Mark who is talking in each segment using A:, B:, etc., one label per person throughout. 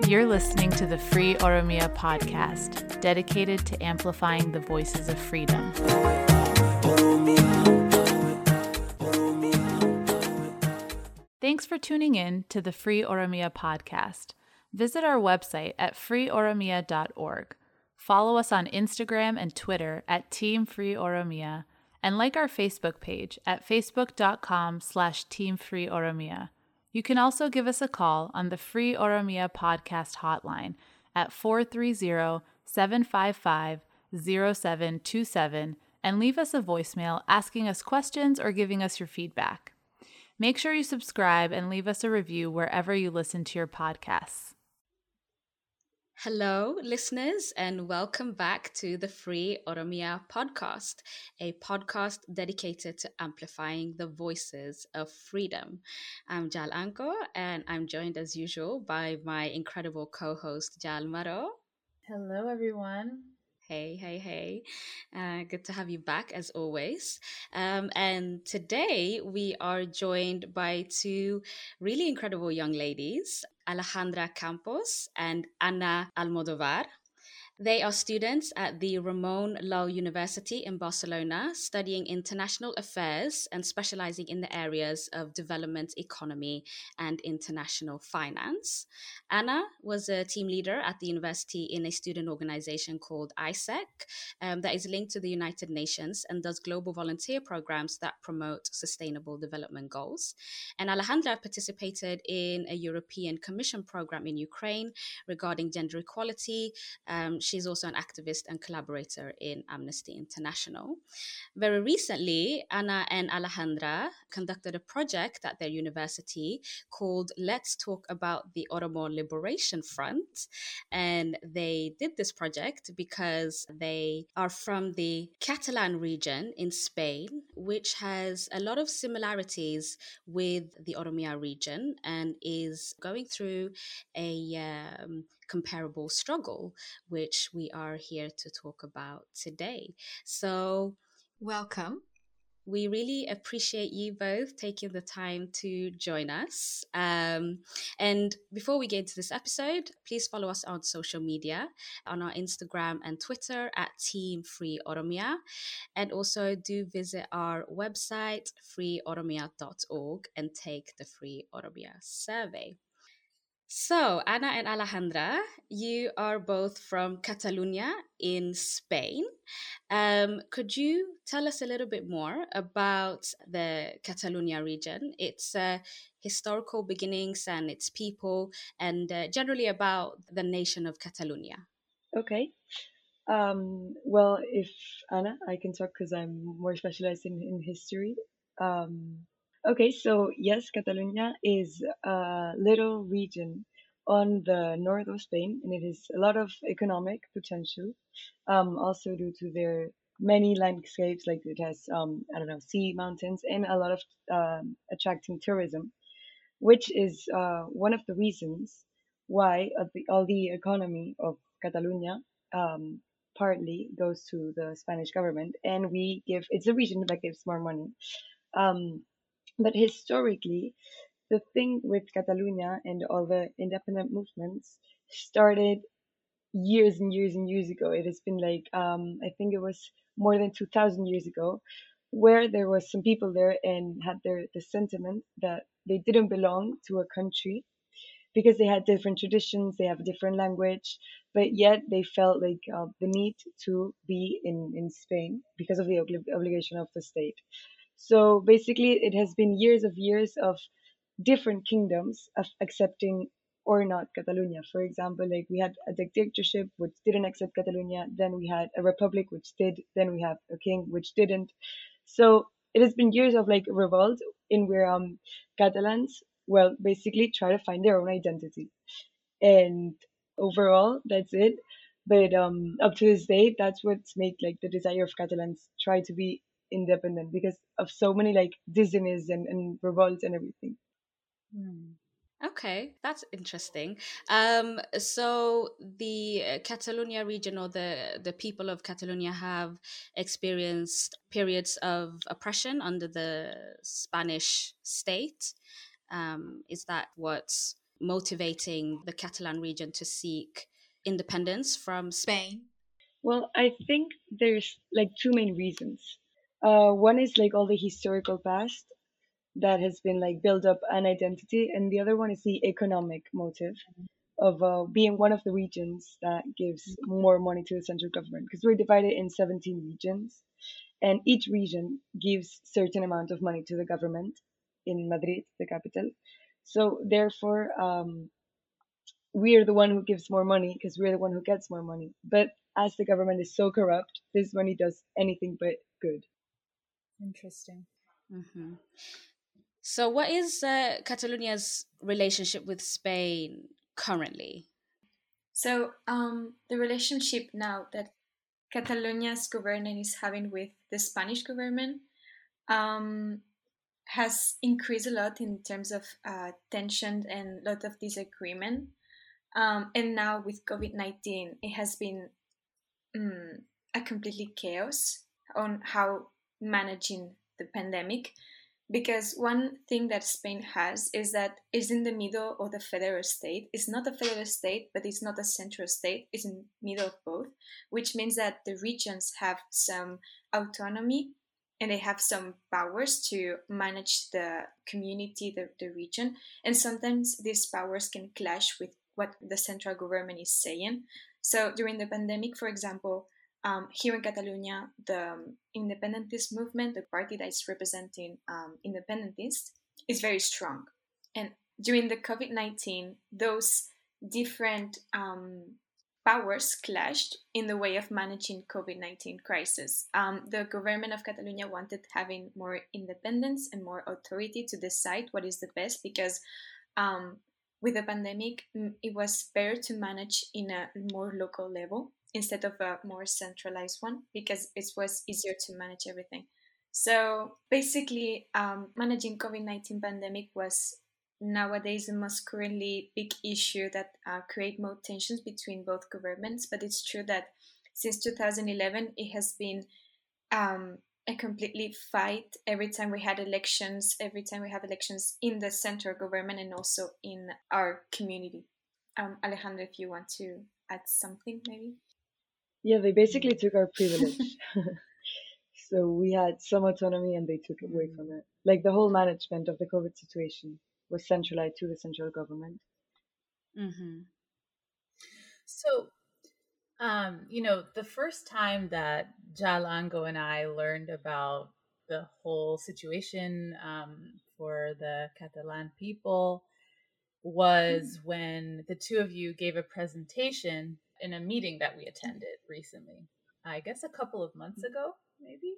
A: You're listening to the Free Oromia podcast, dedicated to amplifying the voices of freedom. Thanks for tuning in to the Free Oromia podcast. Visit our website at freeoromia.org. Follow us on Instagram and Twitter at Team Free Oromia, and like our Facebook page at facebook.com/Team Free Oromia. You can also give us a call on the Free Oromia podcast hotline at 430-755-0727 and leave us a voicemail asking us questions or giving us your feedback. Make sure you subscribe and leave us a review wherever you listen to your podcasts.
B: Hello, listeners, and welcome back to the Free Oromia podcast, a podcast dedicated to amplifying the voices of freedom. I'm Jal Anko, and I'm joined as usual by my incredible co-host, Jal Maro.
A: Hello, everyone.
B: Hey. Good to have you back as always. And today we are joined by two really incredible young ladies, Alejandra Campos and Ana Almodovar. They are students at the Ramon Llull University in Barcelona, studying international affairs and specializing in the areas of development economy and international finance. Anna was a team leader at the university in a student organization called ISEC that is linked to the United Nations and does global volunteer programs that promote sustainable development goals. And Alejandra participated in a European Commission program in Ukraine regarding gender equality. She's also an activist and collaborator in Amnesty International. Very recently, Ana and Alejandra conducted a project at their university called Let's Talk About the Oromo Liberation Front. And they did this project because they are from the Catalan region in Spain, which has a lot of similarities with the Oromia region and is going through a comparable struggle, which we are here to talk about today. So, welcome. We really appreciate you both taking the time to join us. And before we get into this episode, please follow us on social media, on our Instagram and Twitter at Team Free Oromia. And also do visit our website, freeoromia.org, and take the Free Oromia survey. So, Ana and Alejandra, you are both from Catalonia in Spain. Could you tell us a little bit more about the Catalonia region, its historical beginnings and its people, and generally about the nation of Catalonia?
C: Okay. Well, if Anna, I can talk because I'm more specialized in history. Okay, so yes, Catalonia is a little region on the north of Spain, and it has a lot of economic potential. Also due to their many landscapes, like it has, sea, mountains, and a lot of attracting tourism, which is one of the reasons why all the economy of Catalonia partly goes to the Spanish government, and it's a region that gives more money. But historically, the thing with Catalonia and all the independent movements started years and years and years ago. It has been like, I think it was more than 2,000 years ago, where there was some people there and had the sentiment that they didn't belong to a country because they had different traditions, they have a different language, but yet they felt like the need to be in Spain because of the obligation of the state. So basically, it has been years of different kingdoms of accepting or not Catalonia. For example, like we had a dictatorship which didn't accept Catalonia, then we had a republic which did, then we have a king which didn't. So it has been years of like revolt in where Catalans, well, basically try to find their own identity. And overall, that's it. But up to this day, that's what's made like the desire of Catalans try to be independent because of so many like dizziness and revolts and everything.
B: Okay, that's interesting. So the Catalonia region or the people of Catalonia have experienced periods of oppression under the Spanish state. Is that what motivating the Catalan region to seek independence from Spain?
C: Well, I think there's like two main reasons. One is like all the historical past that has been like built up an identity, and the other one is the economic motive of being one of the regions that gives more money to the central government, because we're divided in 17 regions, and each region gives certain amount of money to the government in Madrid, the capital. So therefore, we're the one who gives more money because we're the one who gets more money. But as the government is so corrupt, this money does anything but good.
A: Interesting.
B: Mm-hmm. So, what is Catalonia's relationship with Spain currently?
D: So the relationship now that Catalonia's government is having with the Spanish government has increased a lot in terms of tension and a lot of disagreement. And now with COVID-19, it has been a completely chaos on how managing the pandemic, because one thing that Spain has is that it's in the middle of the federal state. It's not a federal state, but it's not a central state. It's in the middle of both, which means that the regions have some autonomy and they have some powers to manage the community, the region. And sometimes these powers can clash with what the central government is saying. So during the pandemic, for example, here in Catalonia, the independentist movement, the party that is representing independentists, is very strong. And during the COVID-19, those different powers clashed in the way of managing COVID-19 crisis. The government of Catalonia wanted having more independence and more authority to decide what is the best, because with the pandemic, it was better to manage in a more local level instead of a more centralized one, because it was easier to manage everything. So basically, managing COVID-19 pandemic was nowadays the most currently big issue that create more tensions between both governments. But it's true that since 2011, it has been a completely fight every time we had elections, every time we have elections in the central government and also in our community. Alejandro, if you want to add something, maybe.
C: Yeah, they basically took our privilege. So we had some autonomy and they took it away from it. Like the whole management of the COVID situation was centralized to the central government.
B: Mm-hmm.
A: So, the first time that Jalango and I learned about the whole situation for the Catalan people was when the two of you gave a presentation in a meeting that we attended recently. I guess a couple of months ago, maybe.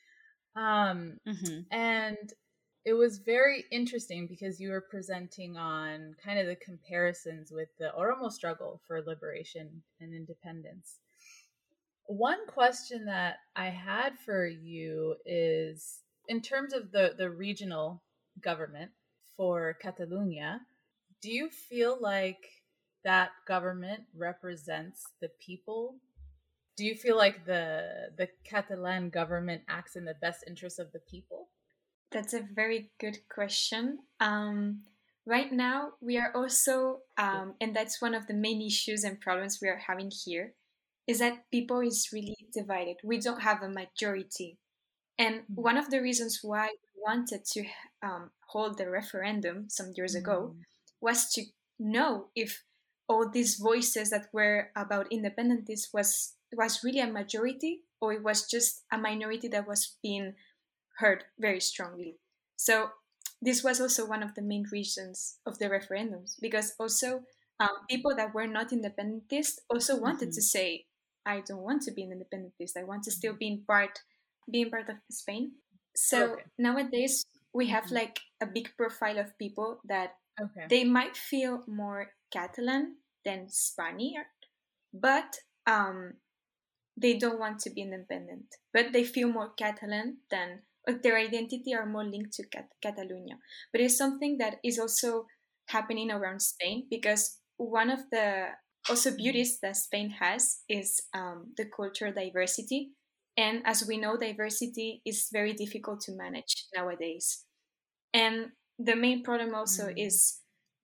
A: And it was very interesting because you were presenting on kind of the comparisons with the Oromo struggle for liberation and independence. One question that I had for you is, in terms of the regional government for Catalonia, do you feel like that government represents the people? Do you feel like the Catalan government acts in the best interest of the people?
D: That's a very good question. Right now, we are also, and that's one of the main issues and problems we are having here, is that people is really divided. We don't have a majority. And one of the reasons why we wanted to hold the referendum some years ago was to know if all these voices that were about independence was really a majority, or it was just a minority that was being heard very strongly. So this was also one of the main reasons of the referendums, because also people that were not independentists also wanted to say, I don't want to be an independentist. I want to still be part of Spain. So nowadays we have like a big profile of people that they might feel more Catalan than Spaniard, but they don't want to be independent. But they feel more Catalan than, their identity are more linked to Catalonia. But it's something that is also happening around Spain, because one of the also beauties that Spain has is the cultural diversity. And as we know, diversity is very difficult to manage nowadays. And the main problem also is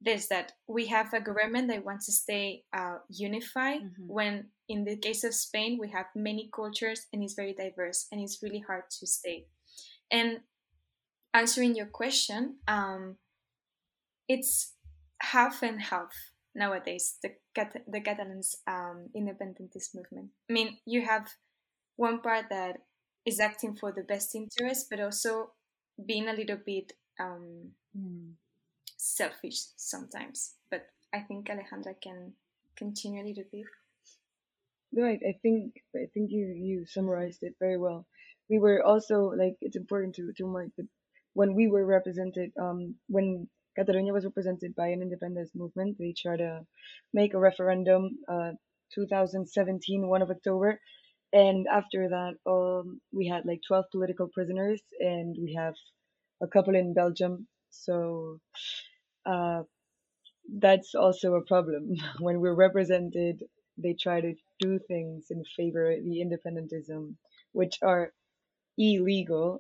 D: this, that we have a government that wants to stay unified, when in the case of Spain we have many cultures and it's very diverse and it's really hard to stay. And answering your question, it's half and half nowadays, the Catalans independentist movement. I mean, you have one part that is acting for the best interest, but also being a little bit selfish sometimes. But I think Alejandra can continue a little bit.
C: No, I think you summarized it very well. We were also like, it's important to mark that when we were represented, when Catalonia was represented by an independence movement, they tried to make a referendum, 2017, 1 of October, and after that, we had like 12 political prisoners, and we have a couple in Belgium. So that's also a problem. When we're represented, they try to do things in favor of the independentism, which are illegal,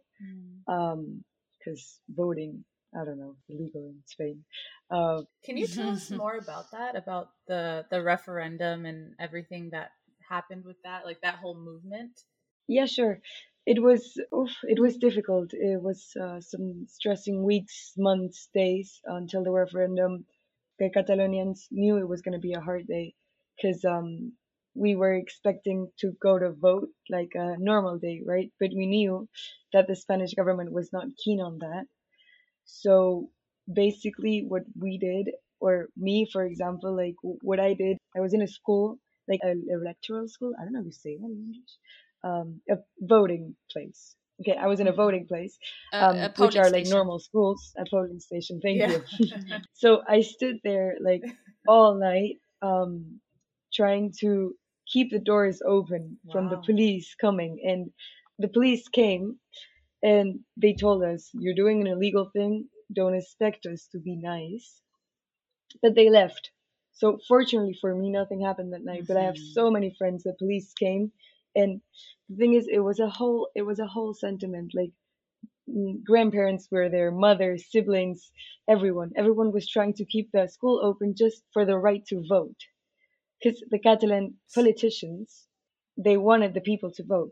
C: because voting, I don't know, illegal in Spain.
A: Can you tell us more about that, about the referendum and everything that happened with that, like that whole movement?
C: Yeah, sure. It was difficult. It was some stressing weeks, months, days until the referendum. The Catalonians knew it was going to be a hard day, because we were expecting to go to vote like a normal day, right? But we knew that the Spanish government was not keen on that. So basically, what we did, or me, for example, like what I did, I was in a school, like an electoral school. I don't know if you say that in English. A voting place. Okay, I was in a voting place,
B: A
C: which
B: polling
C: are like
B: station.
C: normal schools, a polling station. Thank
A: Yeah.
C: you. So I stood there like all night, trying to keep the doors open from the
A: Wow.
C: police coming. And the police came and they told us, "You're doing an illegal thing. Don't expect us to be nice." But they left. So fortunately for me, nothing happened that night. But I have so many friends. The police came, and the thing is, it was a whole sentiment. Like, grandparents were there, mothers, siblings, everyone was trying to keep the school open just for the right to vote, because the Catalan politicians, they wanted the people to vote.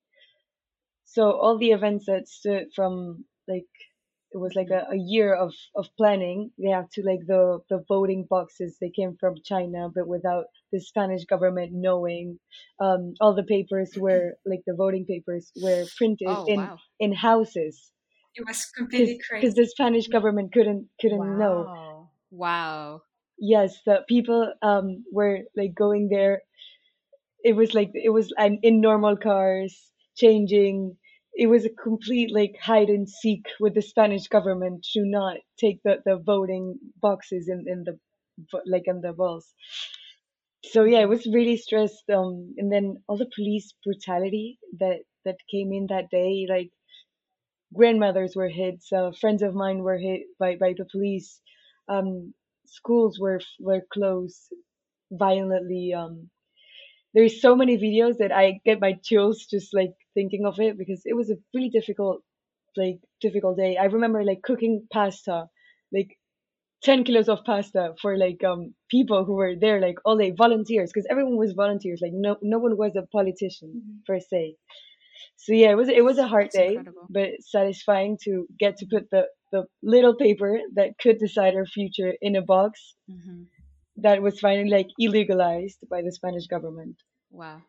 C: So all the events that stood from, like, it was like a year of planning. They have to, like, the voting boxes, they came from China, but without the Spanish government knowing. All the papers were, like, the voting papers were printed
B: Oh, wow.
C: in houses,
D: It was completely
C: because the
D: crazy.
C: Spanish government couldn't know.
A: Wow.
B: Wow.
C: Yes, the people were like going there. It was like, it was in normal cars, changing. It was a complete like hide and seek with the Spanish government to not take the voting boxes in the, like, in the balls. So yeah, it was really stressed. And then all the police brutality that came in that day, like, grandmothers were hit. So friends of mine were hit by the police. Schools were closed violently. There's so many videos that I get my chills just like thinking of it, because it was a really difficult day. I remember like cooking pasta, like 10 kilos of pasta for like people who were there like all day, volunteers, because everyone was volunteers, like no one was a politician per se. So yeah, it was a hard
B: That's
C: day,
B: incredible.
C: but satisfying to get to put the little paper that could decide our future in a box that was finally like illegalized by the Spanish government.
B: Wow.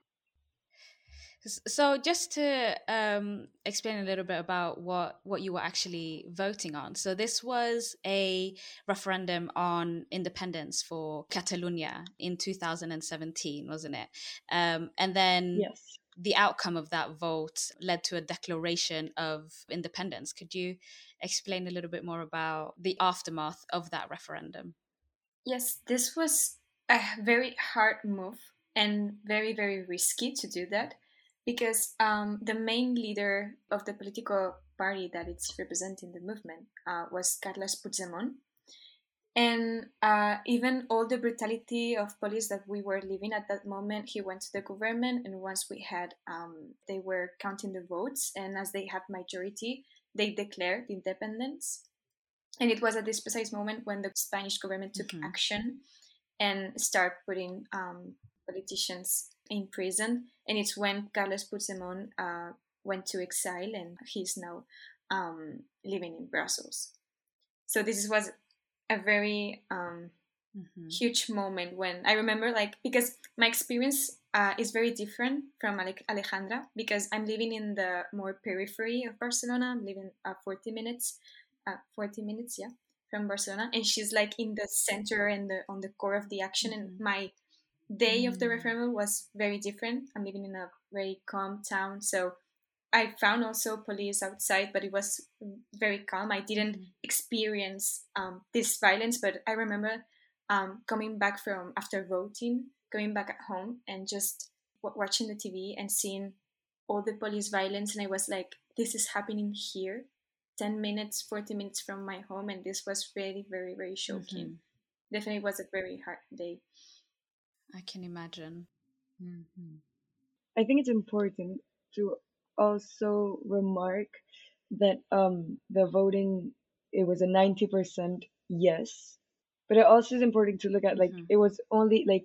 B: So just to explain a little bit about what you were actually voting on. So this was a referendum on independence for Catalonia in 2017, wasn't it? And then
C: Yes.
B: the outcome of that vote led to a declaration of independence. Could you explain a little bit more about the aftermath of that referendum?
D: Yes, this was a very hard move and very, very risky to do that, because the main leader of the political party that it's representing the movement was Carles Puigdemont. And even all the brutality of police that we were living at that moment, he went to the government, and once we had, they were counting the votes, and as they had majority, they declared independence. And it was at this precise moment when the Spanish government took
B: Mm-hmm.
D: action and start putting politicians in prison. And it's when Carlos Puigdemont went to exile, and he's now living in Brussels. So this was a very huge moment when I remember, like, because my experience is very different from Alejandra, because I'm living in the more periphery of Barcelona. I'm living 40 minutes, yeah, from Barcelona, and she's like in the center and on the core of the action. And my day of the referendum was very different. I'm living in a very calm town, so I found also police outside, but it was very calm. I didn't experience this violence, but I remember coming back from after voting, coming back at home and just watching the TV and seeing all the police violence, and I was like, this is happening here, 10 minutes, 40 minutes from my home, and this was very, very, very shocking. Definitely was a very hard day.
B: I can imagine.
C: I think it's important to also remark that the voting, it was a 90% yes, but it also is important to look at, like, it was a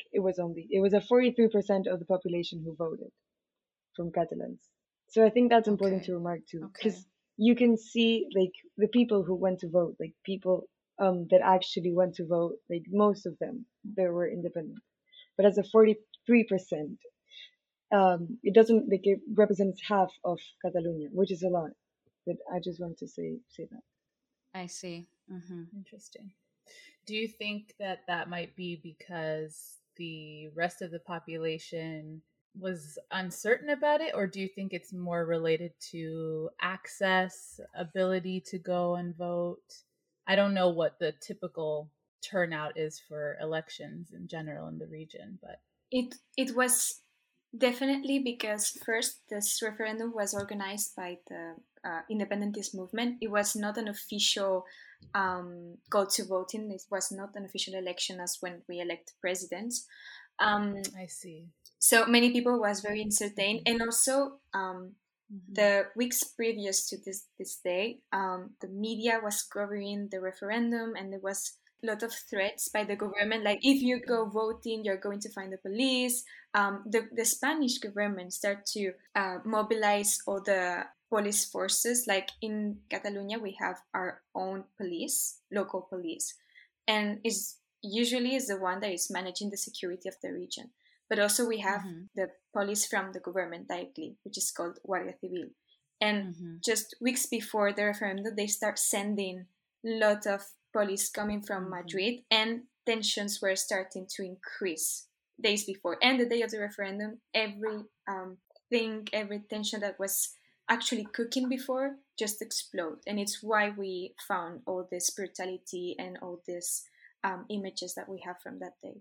C: 43% of the population who voted from Catalans. So I think that's important to remark too, because you can see, like, the people who went to vote, like people that actually went to vote, like most of them, they were independent. But as a 43%, it doesn't, like, it represents half of Catalonia, which is a lot. But I just want to say that.
B: I see.
A: Interesting. Do you think that might be because the rest of the population was uncertain about it, or do you think it's more related to access, ability to go and vote? I don't know what the typical turnout is for elections in general in the region, but
D: it was definitely because first this referendum was organized by the independentist movement. It was not an official go to voting. It was not an official election as when we elect presidents.
A: I see.
D: So many people was very uncertain, and also the weeks previous to this day, the media was covering the referendum, and there was a lot of threats by the government, like, if you go voting, you're going to find the police. The Spanish government started to mobilize all the police forces. Like in Catalonia, we have our own police, local police, and is usually is the one that is managing the security of the region. But also we have the police from the government directly, which is called Guardia Civil. And just weeks before the referendum, they start sending a lot of police coming from Madrid, and tensions were starting to increase days before. And the day of the referendum, every tension that was actually cooking before just explode. And it's why we found all this brutality and all these images that we have from that day.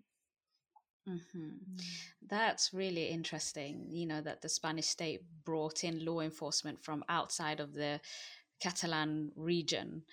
B: That's really interesting, that the Spanish state brought in law enforcement from outside of the Catalan region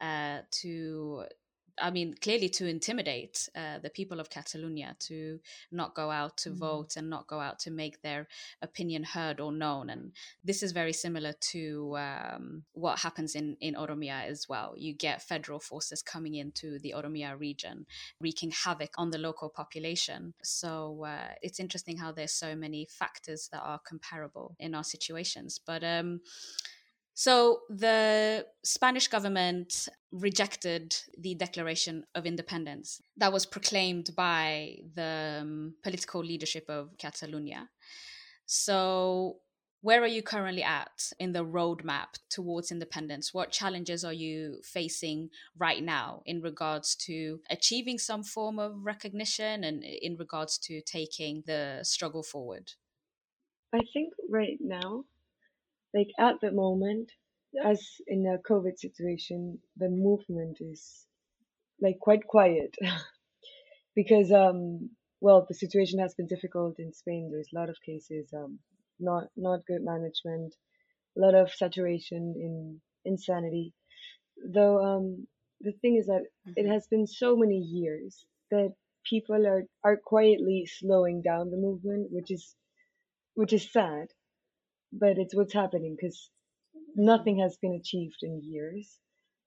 B: clearly to intimidate the people of Catalonia to not go out to vote and not go out to make their opinion heard or known. And this is very similar to what happens in Oromia as well. You get federal forces coming into the Oromia region, wreaking havoc on the local population. So it's interesting how there's so many factors that are comparable in our situations. But so the Spanish government rejected the Declaration of Independence that was proclaimed by the political leadership of Catalonia. So where are you currently at in the roadmap towards independence? What challenges are you facing right now in regards to achieving some form of recognition and in regards to taking the struggle forward?
C: I think right now, like at the moment, as in a COVID situation, the movement is like quite quiet because the situation has been difficult in Spain. There's a lot of cases, not good management, a lot of saturation in insanity. Though the thing is that it has been so many years that people are quietly slowing down the movement, which is sad, but it's what's happening because nothing has been achieved in years.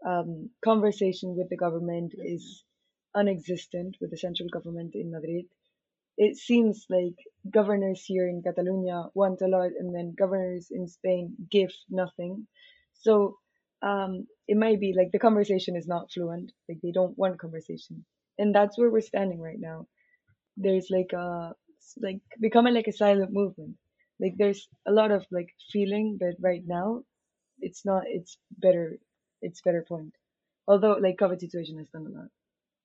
C: conversation with the government is unexistent with the central government in Madrid. It seems like governors here in Catalonia want a lot, and then governors in Spain give nothing. So it might be like the conversation is not fluent, like they don't want conversation, and that's where we're standing right now. There's like becoming like a silent movement. Like there's a lot of like feeling, but right now it's not. It's better point. Although like COVID situation has done a lot.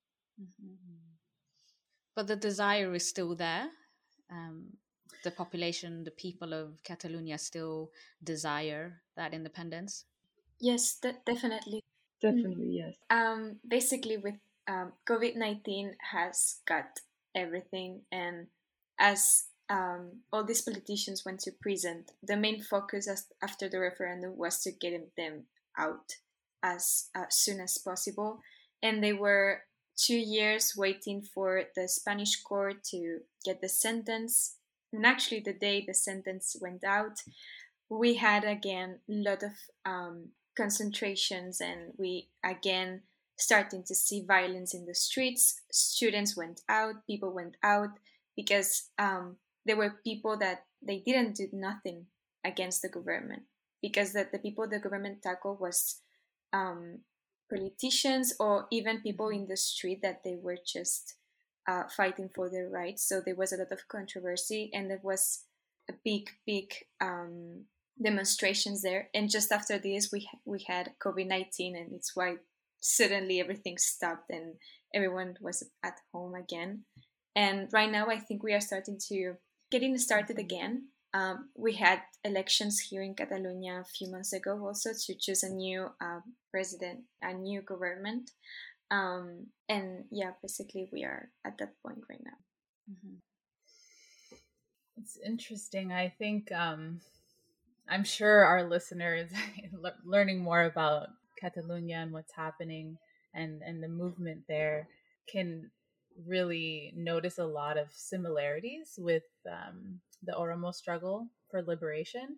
B: But the desire is still there. The population, the people of Catalonia still desire that independence.
D: Yes, definitely.
C: Definitely, yes.
D: Basically, with COVID-19 has got everything, and as all these politicians went to prison, the main focus after the referendum was to get them out as soon as possible, and they were 2 years waiting for the Spanish court to get the sentence. And actually, the day the sentence went out, we had again a lot of concentrations, and we again starting to see violence in the streets. Students went out, people went out, because there were people that they didn't do nothing against the government, because the people the government tackled was politicians or even people in the street that they were just fighting for their rights. So there was a lot of controversy, and there was a big demonstrations there. And just after this, we had COVID-19, and it's why suddenly everything stopped and everyone was at home again. And right now, I think we are getting started again. We had elections here in Catalonia a few months ago also to choose a new president, a new government. And yeah, basically we are at that point right now.
A: It's interesting. I think I'm sure our listeners learning more about Catalonia and what's happening and the movement there can really notice a lot of similarities with the Oromo struggle for liberation.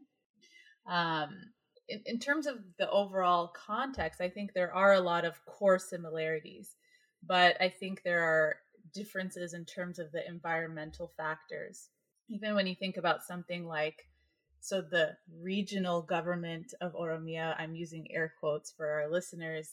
A: In terms of the overall context, I think there are a lot of core similarities, but I think there are differences in terms of the environmental factors. Even when you think about something like, so the regional government of Oromia, I'm using air quotes for our listeners,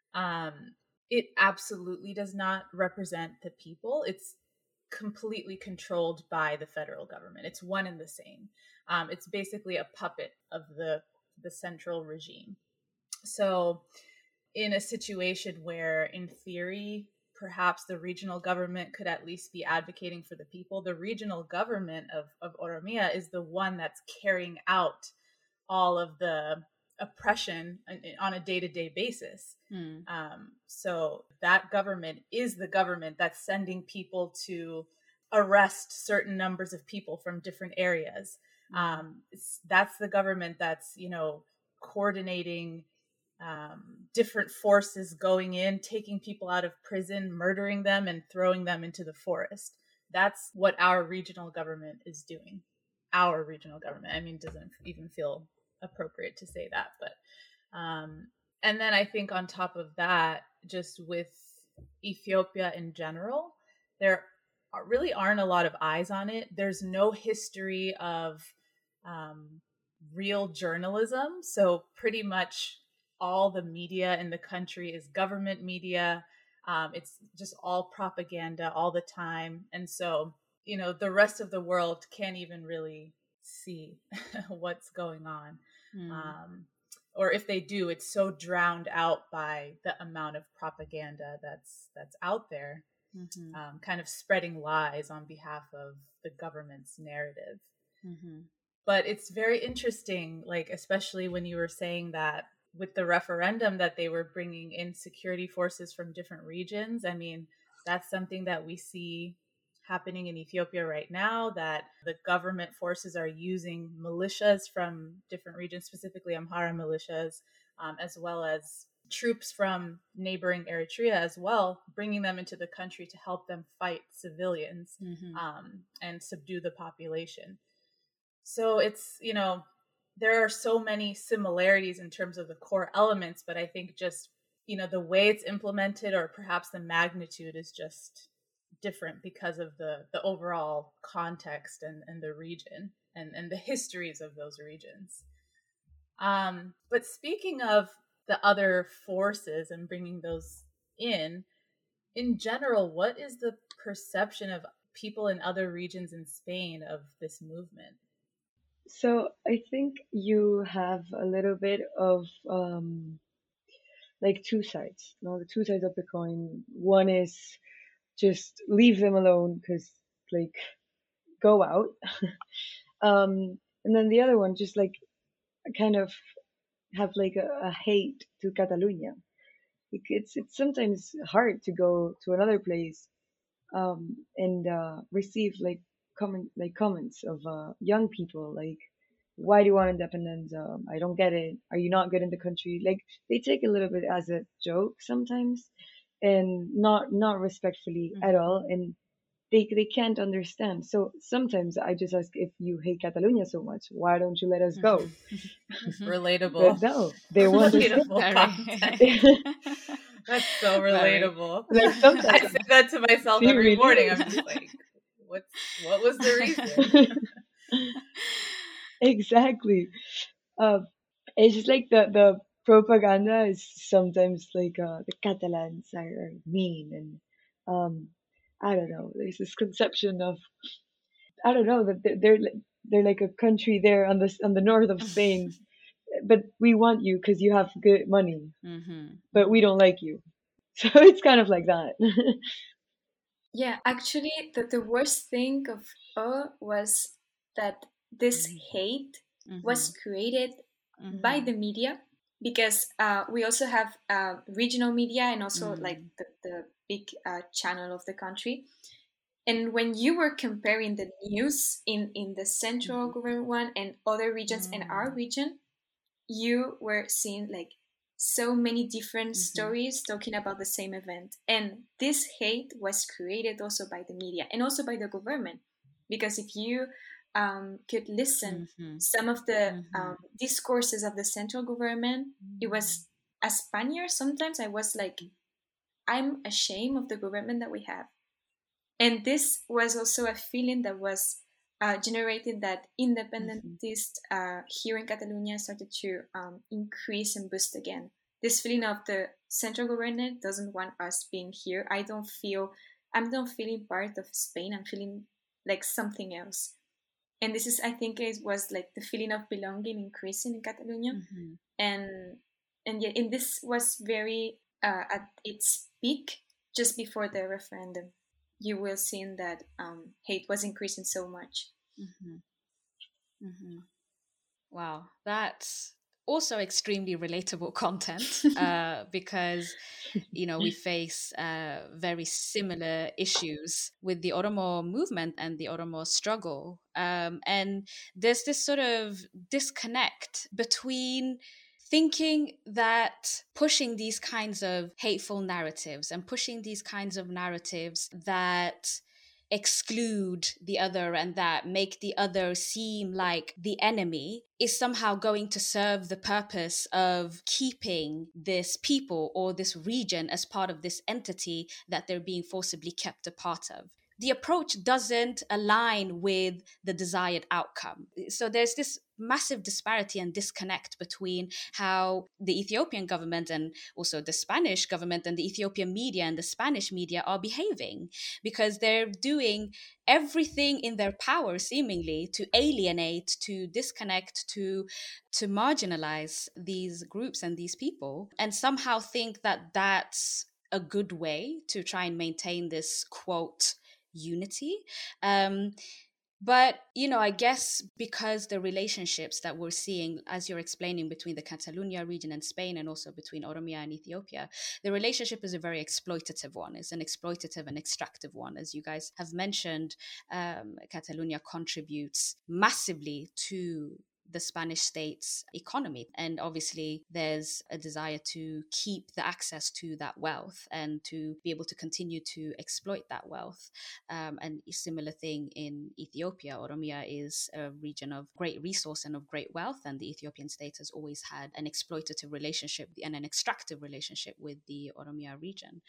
A: it absolutely does not represent the people. It's completely controlled by the federal government. It's one and the same. It's basically a puppet of the central regime. So in a situation where, in theory, perhaps the regional government could at least be advocating for the people, the regional government of Oromia is the one that's carrying out all of the oppression on a day-to-day basis. So that government is the government that's sending people to arrest certain numbers of people from different areas. That's the government that's, coordinating different forces going in, taking people out of prison, murdering them, and throwing them into the forest. That's what our regional government is doing. Our regional government. I mean, it doesn't even feel appropriate to say that, but and then I think on top of that, just with Ethiopia in general, there really aren't a lot of eyes on it. There's no history of real journalism, so pretty much all the media in the country is government media. It's just all propaganda all the time, and so the rest of the world can't even really see what's going on. Or if they do, it's so drowned out by the amount of propaganda that's out there, kind of spreading lies on behalf of the government's narrative. But it's very interesting, like especially when you were saying that with the referendum that they were bringing in security forces from different regions. I mean, that's something that we see happening in Ethiopia right now, that the government forces are using militias from different regions, specifically Amhara militias, as well as troops from neighboring Eritrea as well, bringing them into the country to help them fight civilians and subdue the population. So it's, there are so many similarities in terms of the core elements, but I think just the way it's implemented, or perhaps the magnitude, is just different because of the overall context and the region and the histories of those regions. But speaking of the other forces and bringing those in general, what is the perception of people in other regions in Spain of this movement?
C: So I think you have a little bit of like two sides. The two sides of the coin. One is just leave them alone because like go out, and then the other one just like kind of have like a hate to Catalonia. It's sometimes hard to go to another place and receive like comments of young people like, why do you want independence? I don't get it. Are you not good in the country? Like they take a little bit as a joke sometimes, and not respectfully at all, and they can't understand. So sometimes I just ask, if you hate Catalonia so much, why don't you let us go?
A: Relatable.
C: But no, they won't understand.
A: That's so relatable.
C: Like sometimes
A: I say that to myself every
C: really
A: morning. I'm just like, what was the reason?
C: Exactly. It's just like the propaganda is sometimes like the Catalans are mean, and I don't know. There's this conception of, I don't know, that they're like a country there on the north of Spain, but we want you because you have good money, but we don't like you. So it's kind of like that.
D: Yeah, actually, the worst thing of all was that this hate was created by the media, because we also have regional media and also like the big channel of the country. And when you were comparing the news in the central government one and other regions and our region, you were seeing like so many different stories talking about the same event. And this hate was created also by the media and also by the government, because if you could listen some of the discourses of the central government, it was, as Spaniard, sometimes I was like, I'm ashamed of the government that we have. And this was also a feeling that was generated, that independentists here in Catalonia started to increase and boost again. This feeling of the central government doesn't want us being here. I'm not feeling part of Spain. I'm feeling like something else. And this is, I think, it was like the feeling of belonging increasing in Catalonia. And this was very at its peak just before the referendum. You will see that hate was increasing so much.
B: Wow, that's also extremely relatable content because, we face very similar issues with the Oromo movement and the Oromo struggle. And there's this sort of disconnect between thinking that pushing these kinds of hateful narratives and pushing these kinds of narratives that exclude the other and that make the other seem like the enemy is somehow going to serve the purpose of keeping this people or this region as part of this entity that they're being forcibly kept a part of. The approach doesn't align with the desired outcome. So there's this massive disparity and disconnect between how the Ethiopian government and also the Spanish government and the Ethiopian media and the Spanish media are behaving, because they're doing everything in their power, seemingly, to alienate, to disconnect, to marginalize these groups and these people, and somehow think that that's a good way to try and maintain this, quote, unity. But, I guess because the relationships that we're seeing, as you're explaining, between the Catalonia region and Spain, and also between Oromia and Ethiopia, the relationship is a very exploitative one. It's an exploitative and extractive one. As you guys have mentioned, Catalonia contributes massively to the Spanish state's economy. And obviously, there's a desire to keep the access to that wealth and to be able to continue to exploit that wealth. And a similar thing in Ethiopia. Oromia is a region of great resource and of great wealth, and the Ethiopian state has always had an exploitative relationship and an extractive relationship with the Oromia region.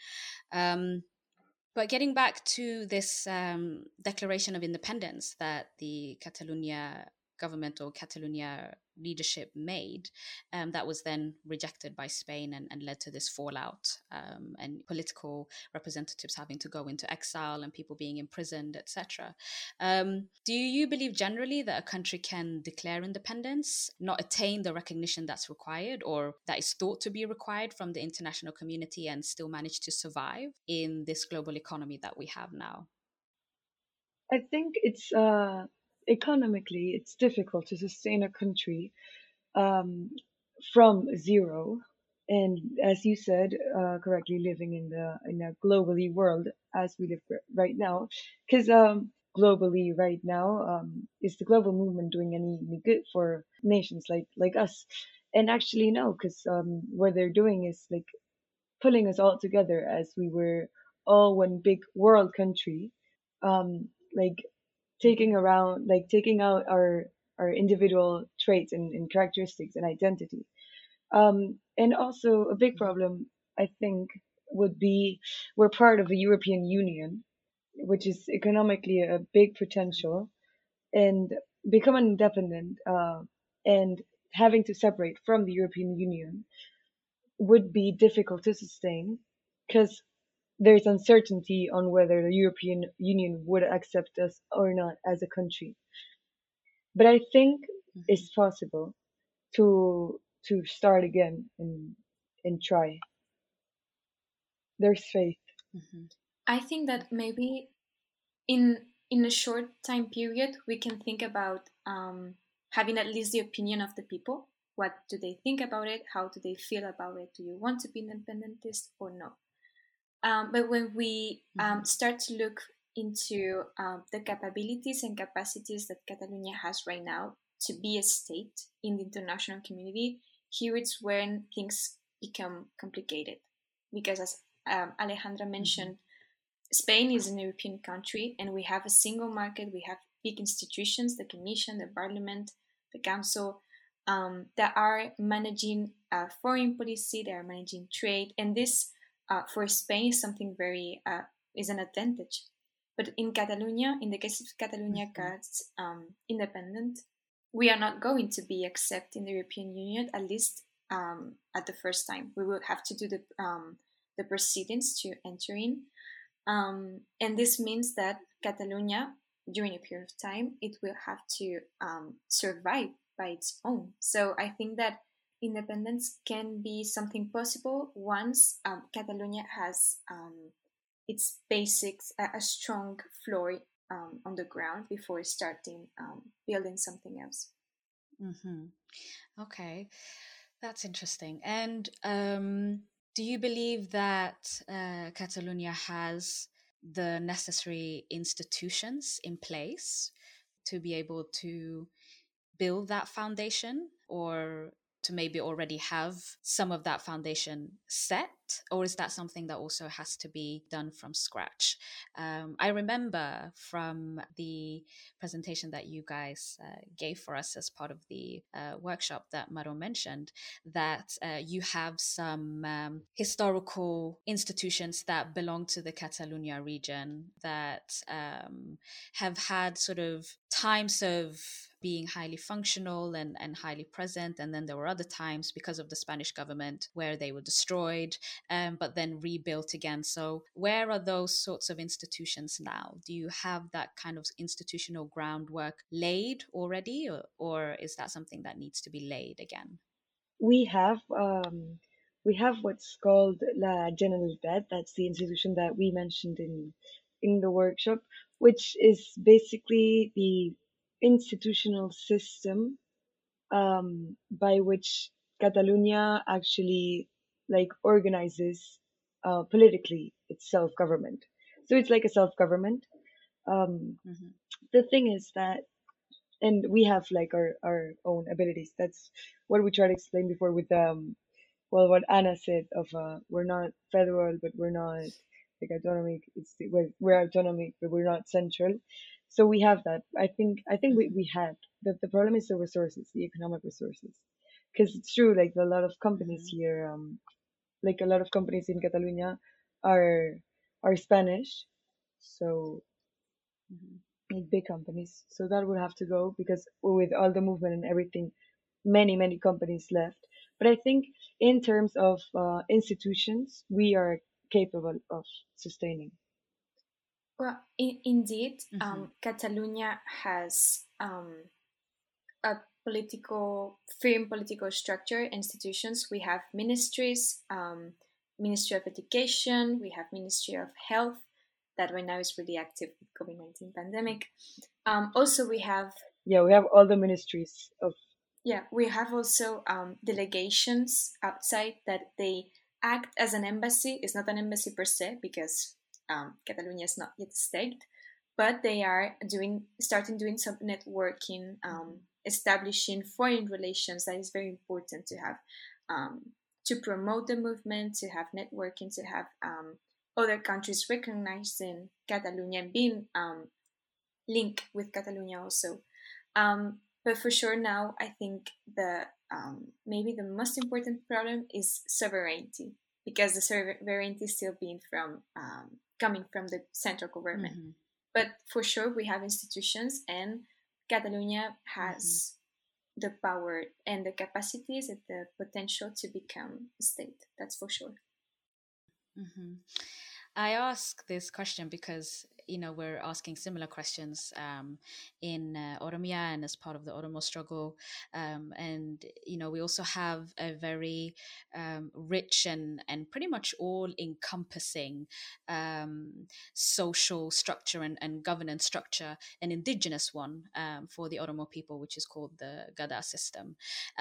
B: But getting back to this declaration of independence that the Catalonia government or Catalonia leadership made, that was then rejected by Spain and led to this fallout and political representatives having to go into exile and people being imprisoned, etc. Do you believe generally that a country can declare independence, not attain the recognition that's required or that is thought to be required from the international community, and still manage to survive in this global economy that we have now?
C: I think it's economically it's difficult to sustain a country um, from zero, and as you said correctly, living in a globally world as we live right now, because globally right now, is the global movement doing any good for nations like us? And actually no, because what they're doing is like pulling us all together as we were all one big world country, like taking out our individual traits and characteristics and identity. And also a big problem, I think, would be we're part of the European Union, which is economically a big potential, and becoming independent and having to separate from the European Union would be difficult to sustain because there's uncertainty on whether the European Union would accept us or not as a country. But I think it's possible to start again and try. There's faith.
B: Mm-hmm.
D: I think that maybe in a short time period we can think about having at least the opinion of the people. What do they think about it? How do they feel about it? Do you want to be independentist or no? But when we start to look into the capabilities and capacities that Catalonia has right now to be a state in the international community, here it's when things become complicated. Because as Alejandra mentioned, Spain is an European country and we have a single market, we have big institutions, the Commission, the Parliament, the Council, that are managing foreign policy, they are managing trade, and this for Spain is something very is an advantage. But in Catalonia, in the case of Catalonia gets independent, we are not going to be accepted in the European Union, at least at the first time. We will have to do the proceedings to enter in. And this means that Catalonia, during a period of time, it will have to survive by its own. So I think that independence can be something possible once Catalonia has its basics, a strong floor on the ground before starting building something else.
B: Mm-hmm. Okay, that's interesting. And do you believe that Catalonia has the necessary institutions in place to be able to build that foundation, or to maybe already have some of that foundation set? Or is that something that also has to be done from scratch? I remember from the presentation that you guys gave for us as part of the workshop that Maro mentioned, that you have some historical institutions that belong to the Catalonia region that have had sort of times of being highly functional and highly present. And then there were other times because of the Spanish government where they were destroyed, but then rebuilt again. So where are those sorts of institutions now? Do you have that kind of institutional groundwork laid already, or is that something that needs to be laid again?
C: We have what's called La Generalitat. That's the institution that we mentioned in the workshop, which is basically the institutional system by which Catalonia actually like organizes politically its self-government. So it's like a self-government. The thing is that and we have like our own abilities. That's what we tried to explain before with well, what Anna said of we're not federal, but we're not like autonomic. We're autonomic, but we're not central. So we have that. I think we had the problem is the resources, the economic resources, because it's true. Like a lot of companies
B: Mm-hmm.
C: here, like a lot of companies in Catalonia are Spanish, so
B: Mm-hmm.
C: like big companies. So that would have to go because with all the movement and everything, many companies left. But I think in terms of institutions, we are capable of sustaining.
D: Well, indeed,
B: Mm-hmm.
D: Catalonia has a firm political structure, institutions. We have ministries, Ministry of Education, we have Ministry of Health, that right now is really active with COVID-19 pandemic. Also, we have
C: Yeah, we have all the ministries of.
D: we have also delegations outside that they act as an embassy. It's not an embassy per se because Catalonia is not yet a state, but they are starting doing some networking, establishing foreign relations. That is very important to have, to promote the movement, to have networking, to have other countries recognizing Catalonia and being linked with Catalonia also. But for sure now, I think the maybe the most important problem is sovereignty, because the sovereignty is still being from coming from the central government.
B: Mm-hmm.
D: But for sure, we have institutions, and Catalonia
B: Mm-hmm.
D: has the power and the capacities and the potential to become a state. That's for sure.
B: Mm-hmm. I ask this question because we're asking similar questions in Oromia and as part of the Oromo struggle, and we also have a very rich and pretty much all encompassing social structure and governance structure, an indigenous one for the Oromo people, which is called the Gada system.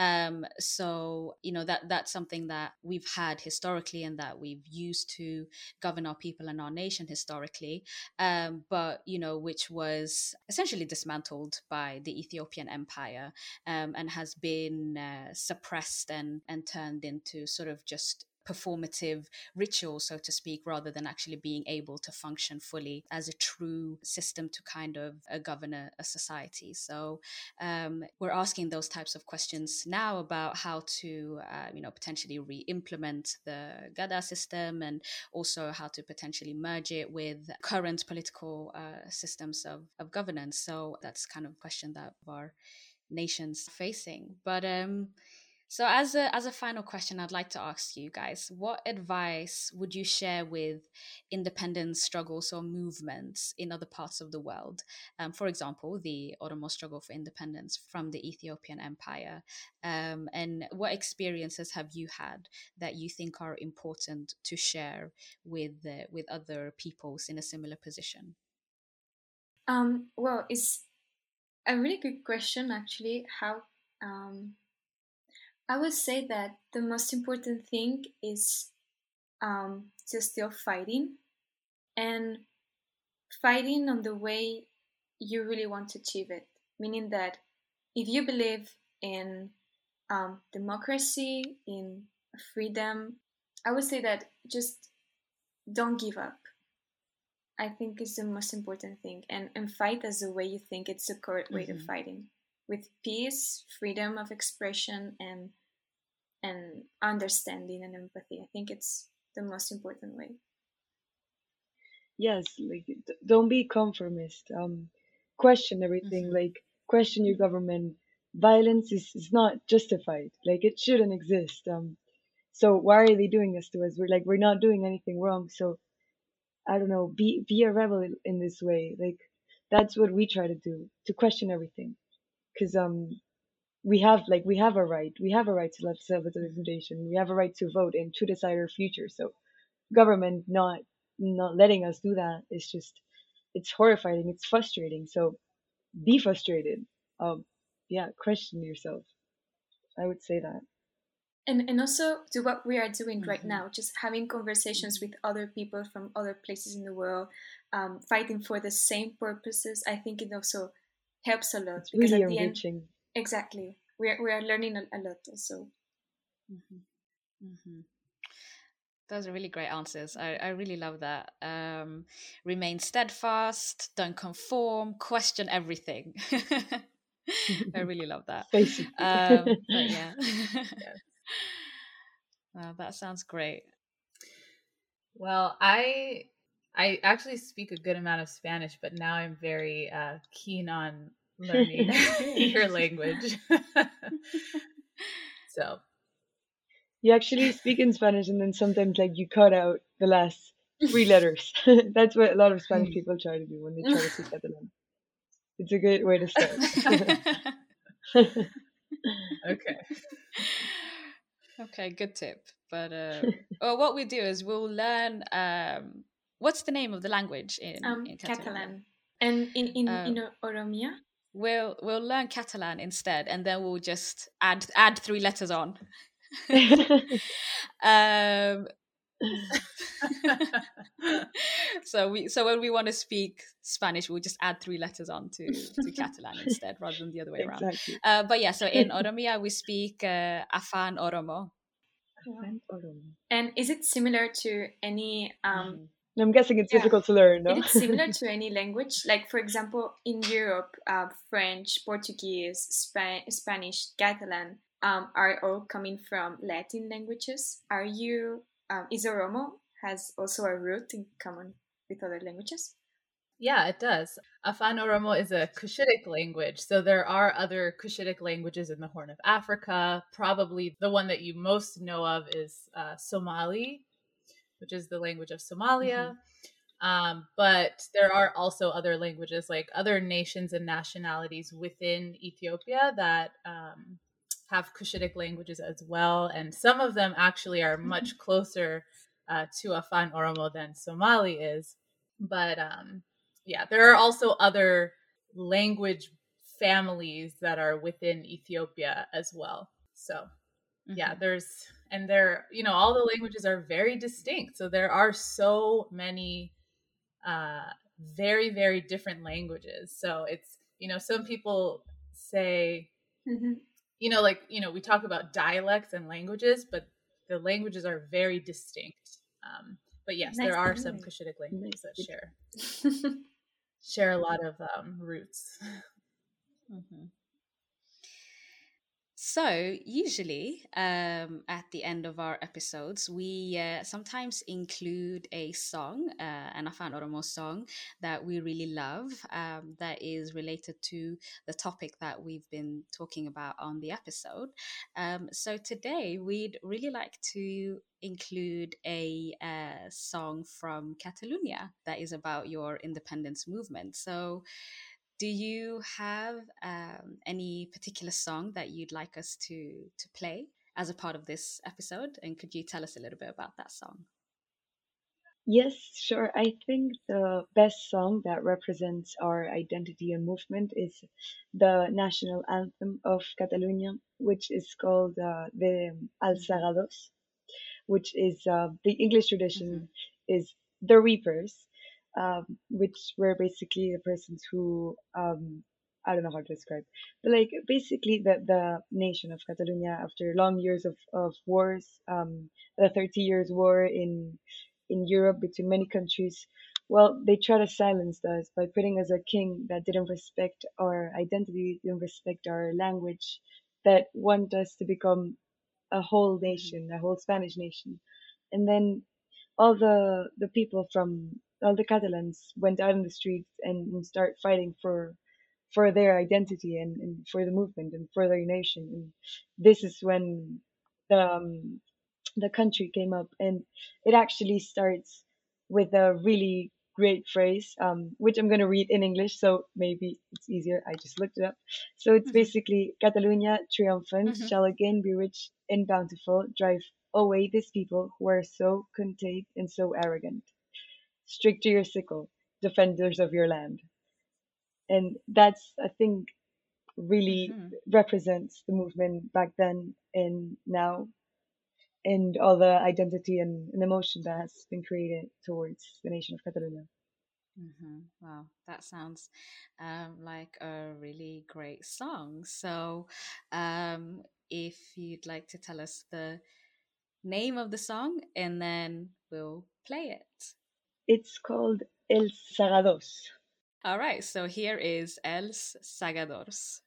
B: So that's something that we've had historically and that we've used to govern our people and our nation historically, but which was essentially dismantled by the Ethiopian Empire, and has been suppressed and turned into sort of just performative ritual, so to speak, rather than actually being able to function fully as a true system to kind of govern a society. So we're asking those types of questions now about how to potentially re-implement the Gada system, and also how to potentially merge it with current political systems of governance. So that's kind of a question that our nations are facing. But so as a final question, I'd like to ask you guys, what advice would you share with independence struggles or movements in other parts of the world? For example, the Oromo struggle for independence from the Ethiopian Empire. And what experiences have you had that you think are important to share with other peoples in a similar position?
D: Well, it's a really good question, actually. How I would say that the most important thing is to still fighting, and fighting on the way you really want to achieve it. Meaning that if you believe in democracy, in freedom, I would say that just don't give up. I think is the most important thing, and fight as the way you think it's the correct way to
B: Mm-hmm.
D: fighting, with peace, freedom of expression, and understanding and empathy. I think it's the most important way.
C: Yes, like don't be conformist. Question everything.
B: Mm-hmm.
C: Like question your government. Violence is not justified. Like it shouldn't exist. So why are they doing this to us? We're not doing anything wrong. So I don't know. Be a rebel in this way. Like that's what we try to do, to question everything. Because we have a right. We have a right to self determination. We have a right to vote and to decide our future. So government not letting us do that is just, it's horrifying. It's frustrating. So be frustrated. Um, yeah, question yourself. I would say that.
D: And also do what we are doing right
B: Mm-hmm.
D: now, just having conversations
B: Mm-hmm.
D: with other people from other places in the world, fighting for the same purposes. I think it also helps a lot,
C: It's
D: because
C: really
D: at the end,
C: enriching.
D: exactly, we are learning a lot also.
B: Those are really great answers. I really love that. Remain steadfast, don't conform, question everything. I really love that.
C: Basically.
B: But yeah,
A: Yes.
B: that sounds great.
A: Well, I actually speak a good amount of Spanish, but now I'm very keen on learning your language. So
C: You actually speak in Spanish and then sometimes like you cut out the last 3 letters. That's what a lot of Spanish people try to do when they try to speak Catalan. It's a great way to start.
A: okay.
B: Okay, good tip. But well, what we do is we'll learn. What's the name of the language in Catalonia?
D: Catalan. And in
B: Um,
D: Oromia?
B: we'll learn Catalan instead, and then we'll just add 3 letters on. um, so when we want to speak Spanish, we'll just add 3 letters on to Catalan instead, rather than the other way around.
C: Exactly.
B: But yeah, so in Oromia we speak Afan Oromo.
D: And is it similar to any
C: I'm guessing it's difficult to learn, no?
D: Is it similar to any language? Like, for example, in Europe, French, Portuguese, Spanish, Catalan are all coming from Latin languages. Are you, is Oromo has also a root in common with other languages?
A: Yeah, it does. Afan Oromo is a Cushitic language. So there are other Cushitic languages in the Horn of Africa. Probably the one that you most know of is Somali, which is the language of Somalia. But there are also other languages, like other nations and nationalities within Ethiopia that have Cushitic languages as well. And some of them actually are much closer to Afan Oromo than Somali is. But yeah, there are also other language families that are within Ethiopia as well. So yeah, they're, all the languages are very distinct. So there are so many very, very different languages. So it's, some people say, we talk about dialects and languages, but the languages are very distinct. But yes,
D: Nice
A: there are
D: to
A: some
D: know.
A: Cushitic languages that share a lot of roots.
B: So, usually at the end of our episodes, we sometimes include a song, an Afan Oromo song that we really love, that is related to the topic that we've been talking about on the episode. So, today we'd really like to include a song from Catalonia that is about your independence movement. So, do you have any particular song that you'd like us to play as a part of this episode? And could you tell us a little bit about that song?
C: Yes, sure. I think the best song that represents our identity and movement is the national anthem of Catalonia, which is called the Alzagados, which is the English tradition is the Reapers, which were basically the persons who I don't know how to describe, but like basically the nation of Catalonia after long years of wars, the 30 Years War in Europe between many countries. Well, they try to silence us by putting us a king that didn't respect our identity, didn't respect our language, that want us to become a whole nation, a whole Spanish nation. And then all the people from all the Catalans went out in the streets and start fighting for their identity and for the movement and for their nation. And this is when the country came up, and it actually starts with a really great phrase, which I'm going to read in English, so maybe it's easier. I just looked it up. So it's basically Catalunya triumphant shall again be rich and bountiful, drive away these people who are so conceit and so arrogant. Stick to your sickle, defenders of your land. And that's, I think, really represents the movement back then and now, and all the identity and emotion that has been created towards the nation of Catalonia.
B: Wow, that sounds like a really great song. So, if you'd like to tell us the name of the song, and then we'll play it.
C: It's called Els Sagados.
B: All right, so here is Els Sagadors.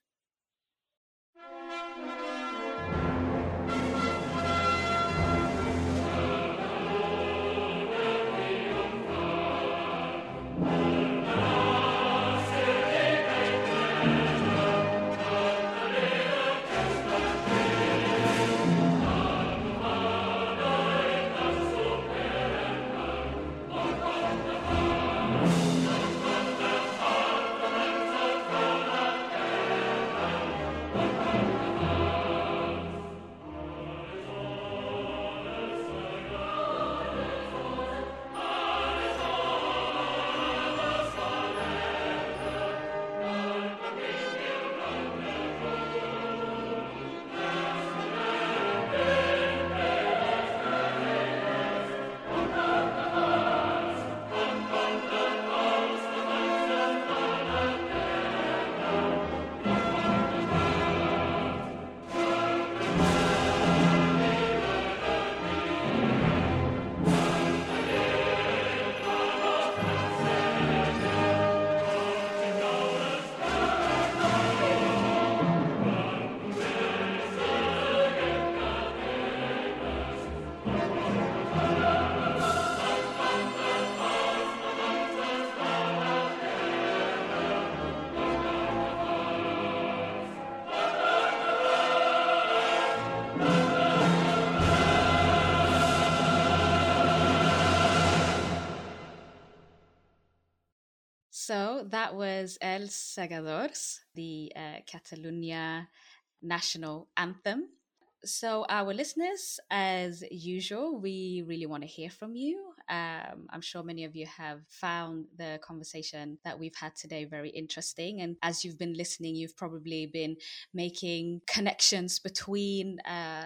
B: So that was Els Segadors, the Catalunya national anthem. So, our listeners, as usual, we really want to hear from you. I'm sure many of you have found the conversation that we've had today very interesting. And as you've been listening, you've probably been making connections between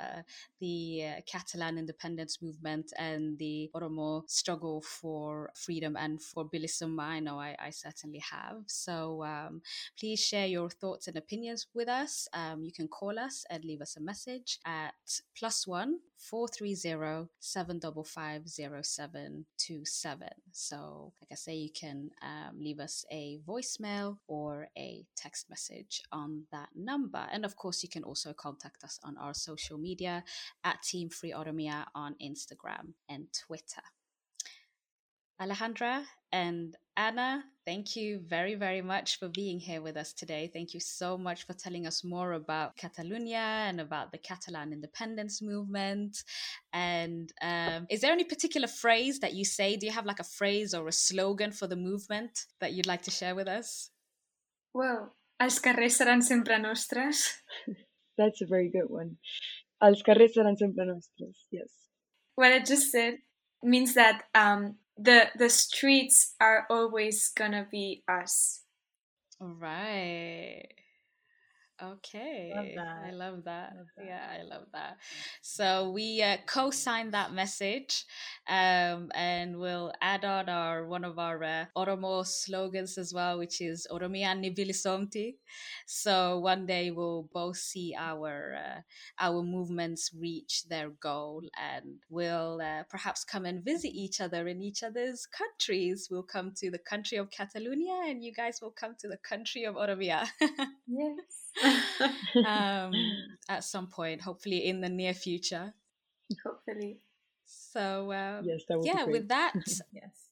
B: the Catalan independence movement and the Oromo struggle for freedom and for Bilisuma. I know I certainly have. So please share your thoughts and opinions with us. You can call us and leave us a message at +1 430 755 0727. So, like I say, you can leave us a voicemail or a text message on that number. And of course, you can also contact us on our social media at Team Free Oromia on Instagram and Twitter. Alejandra and Anna, thank you very, very much for being here with us today. Thank you so much for telling us more about Catalonia and about the Catalan independence movement. And is there any particular phrase that you say? Do you have like a phrase or a slogan for the movement that you'd like to share with us?
D: Well, els carrers seran sempre nostres.
C: That's a very good one. Els carrers seran sempre nostres. Yes.
D: What I just said means that the streets are always gonna be us.
B: Right. Okay. I love that. Yeah, I love that. So we co-sign that message, and we'll add on one of our Oromo slogans as well, which is Oromia ni Bilisomti. So one day we'll both see our movements reach their goal, and we'll perhaps come and visit each other in each other's countries. We'll come to the country of Catalonia, and you guys will come to the country of Oromia.
D: Yes.
B: At some point, hopefully in the near future.
D: Hopefully.
B: So
C: yes, that would be great.
B: with that,
A: Yes.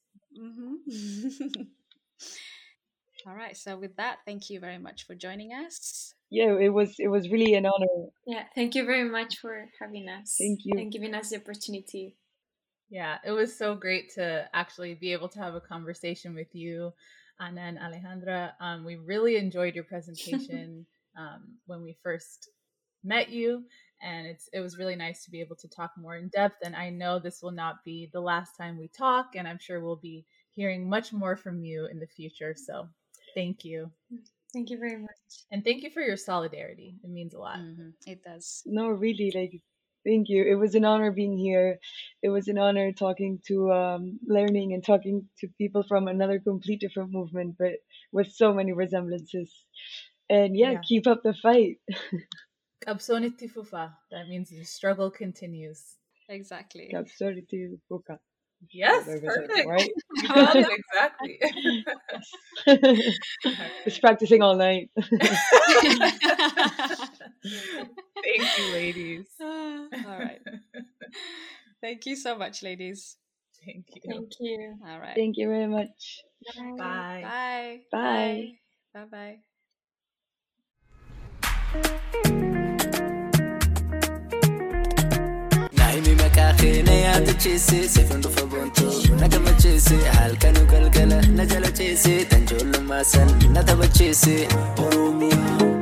B: All right. So with that, thank you very much for joining us.
C: Yeah, it was really an honor.
D: Yeah, thank you very much for having us.
C: Thank you.
D: And giving us the opportunity.
A: Yeah, it was so great to actually be able to have a conversation with you, Anna and Alejandra. We really enjoyed your presentation when we first met you, and it was really nice to be able to talk more in depth. And I know this will not be the last time we talk, and I'm sure we'll be hearing much more from you in the future. So thank you.
D: Thank you very much.
A: And thank you for your solidarity. It means a lot.
B: It does.
C: No, really, like Thank you. It was an honor being here. It was an honor talking to, learning and talking to people from another complete different movement, but with so many resemblances. And yeah, keep up the fight.
A: Qabsoon itti fufa. That means the struggle continues.
B: Exactly.
C: Qabsoon itti fufa.
A: Yes, perfect. Right? You got it exactly.
C: Just practicing all night.
A: Thank you, ladies.
B: All right. Thank you so much, ladies.
A: Thank you.
D: Thank you.
B: All right.
C: Thank you very much.
A: Bye.
B: Bye.
C: Bye.
B: Bye-bye.
E: نايمي مكاخيني يا تشيسي سيفن دفبونتو نجم تشيسي هالكنو قلقلة نجل تشيسي تنجول ما سن ندب تشيسي أوروميا